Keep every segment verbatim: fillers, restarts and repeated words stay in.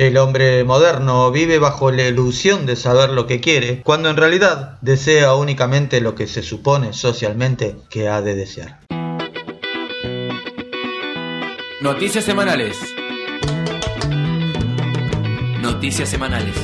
El hombre moderno vive bajo la ilusión de saber lo que quiere, cuando en realidad desea únicamente lo que se supone socialmente que ha de desear. Noticias semanales. Noticias semanales.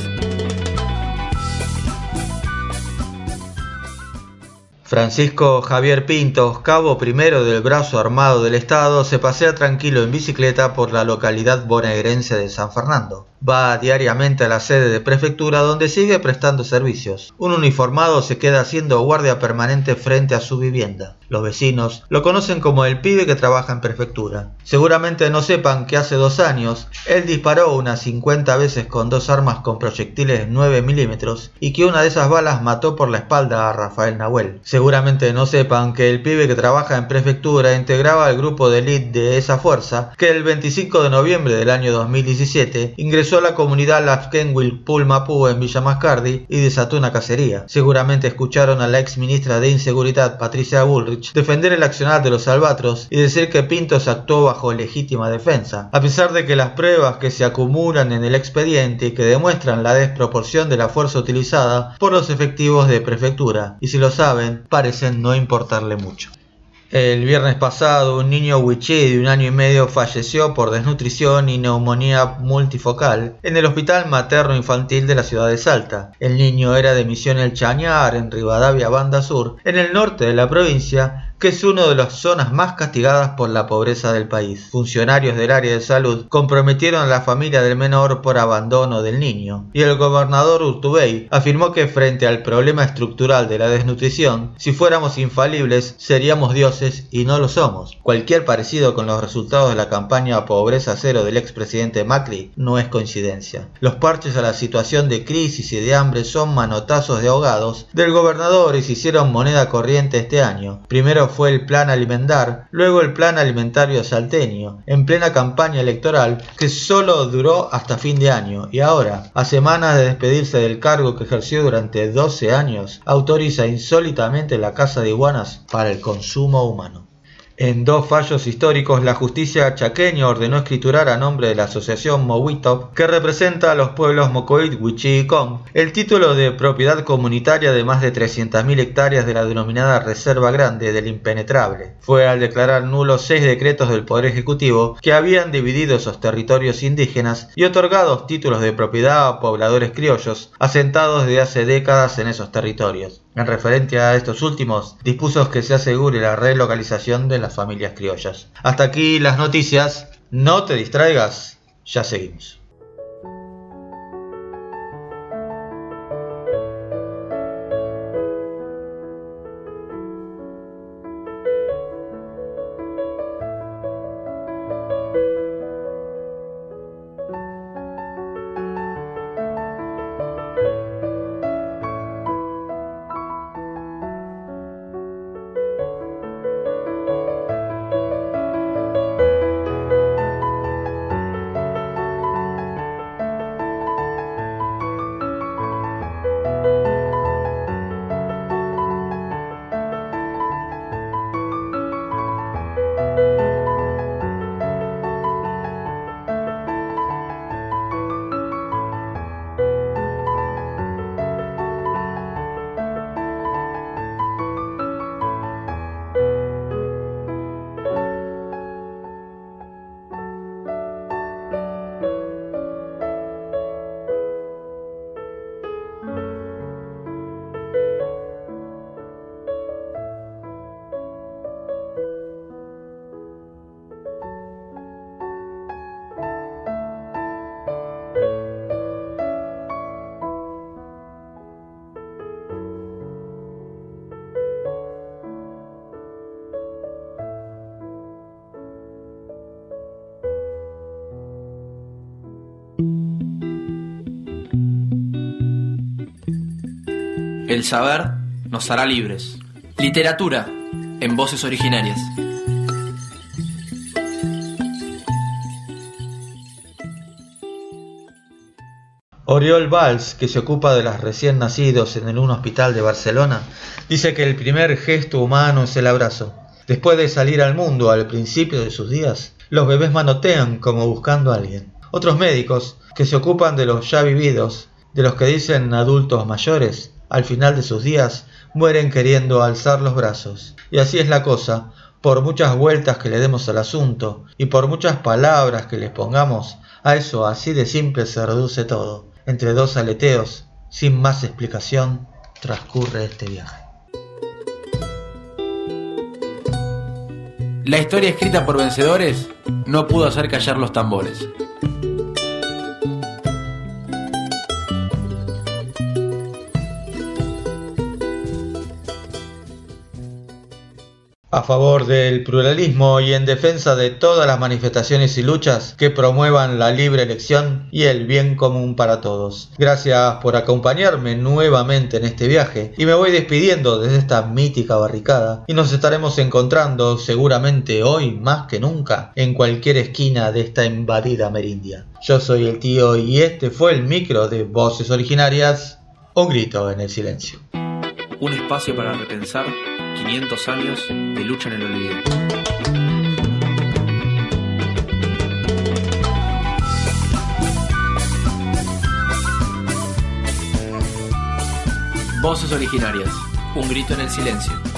Francisco Javier Pintos, cabo primero del Brazo Armado del Estado, se pasea tranquilo en bicicleta por la localidad bonaerense de San Fernando. Va diariamente a la sede de prefectura donde sigue prestando servicios. Un uniformado se queda haciendo guardia permanente frente a su vivienda. Los vecinos lo conocen como el pibe que trabaja en prefectura. Seguramente no sepan que hace dos años él disparó unas cincuenta veces con dos armas con proyectiles nueve milímetros y que una de esas balas mató por la espalda a Rafael Nahuel. Seguramente no sepan que el pibe que trabaja en prefectura integraba el grupo de élite de esa fuerza que el veinticinco de noviembre del año dos mil diecisiete ingresó a la comunidad Lafkenwil Pulmapú en Villa Mascardi y desató una cacería. Seguramente escucharon a la ex ministra de Inseguridad Patricia Bullrich defender el accionar de los albatros y decir que Pintos actuó bajo legítima defensa, a pesar de que las pruebas que se acumulan en el expediente y que demuestran la desproporción de la fuerza utilizada por los efectivos de prefectura, y si lo saben, parecen no importarle mucho. El viernes pasado, un niño wichí de un año y medio falleció por desnutrición y neumonía multifocal en el Hospital Materno Infantil de la ciudad de Salta. El niño era de Misión El Chañar, en Rivadavia, Banda Sur, en el norte de la provincia, que es una de las zonas más castigadas por la pobreza del país. Funcionarios del área de salud comprometieron a la familia del menor por abandono del niño, y el gobernador Urtubey afirmó que frente al problema estructural de la desnutrición, si fuéramos infalibles seríamos dioses y no lo somos. Cualquier parecido con los resultados de la campaña Pobreza Cero del expresidente Macri no es coincidencia. Los parches a la situación de crisis y de hambre son manotazos de ahogados del gobernador y se hicieron moneda corriente este año. Primero fue el Plan Alimentar, luego el Plan Alimentario Salteño, en plena campaña electoral que solo duró hasta fin de año, y ahora, a semanas de despedirse del cargo que ejerció durante doce años, autoriza insólitamente la caza de iguanas para el consumo humano. En dos fallos históricos, la justicia chaqueña ordenó escriturar a nombre de la asociación Mohuitop, que representa a los pueblos Mocoit, Wichí y Com, el título de propiedad comunitaria de más de trescientas mil hectáreas de la denominada Reserva Grande del Impenetrable. Fue al declarar nulos seis decretos del Poder Ejecutivo que habían dividido esos territorios indígenas y otorgados títulos de propiedad a pobladores criollos asentados desde hace décadas en esos territorios. En referencia a estos últimos, dispuso que se asegure la relocalización de las familias criollas. Hasta aquí las noticias. No te distraigas, ya seguimos. El saber nos hará libres. Literatura en voces originarias. Oriol Valls, que se ocupa de los recién nacidos en un hospital de Barcelona, dice que el primer gesto humano es el abrazo. Después de salir al mundo al principio de sus días, los bebés manotean como buscando a alguien. Otros médicos, que se ocupan de los ya vividos, de los que dicen adultos mayores, al final de sus días, mueren queriendo alzar los brazos. Y así es la cosa, por muchas vueltas que le demos al asunto, y por muchas palabras que les pongamos, a eso así de simple se reduce todo. Entre dos aleteos, sin más explicación, transcurre este viaje. La historia escrita por vencedores no pudo hacer callar los tambores. A favor del pluralismo y en defensa de todas las manifestaciones y luchas que promuevan la libre elección y el bien común para todos. Gracias por acompañarme nuevamente en este viaje y me voy despidiendo desde esta mítica barricada y nos estaremos encontrando seguramente hoy más que nunca en cualquier esquina de esta invadida Amerindia. Yo soy el tío y este fue el micro de Voces Originarias, un grito en el silencio. Un espacio para repensar quinientos años de lucha en el olvido. Voces Originarias, un grito en el silencio.